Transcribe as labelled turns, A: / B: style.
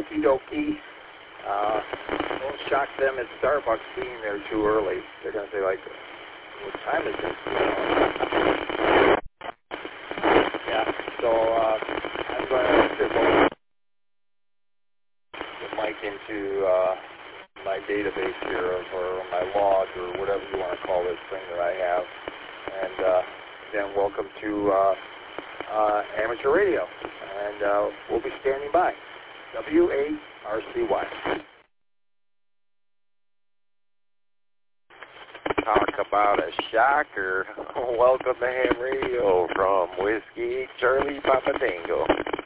A: okie dokie. Don't shock them at Starbucks being there too early. They're going to say, like, what time is this? Yeah, so I'm going to the mic into my database here, or my log, or whatever you want to call this thing that I have. And then welcome to amateur radio. And we'll be standing by. WARCY. Talk about a shocker. Welcome to Ham Radio from Whiskey Charlie Papa Tango.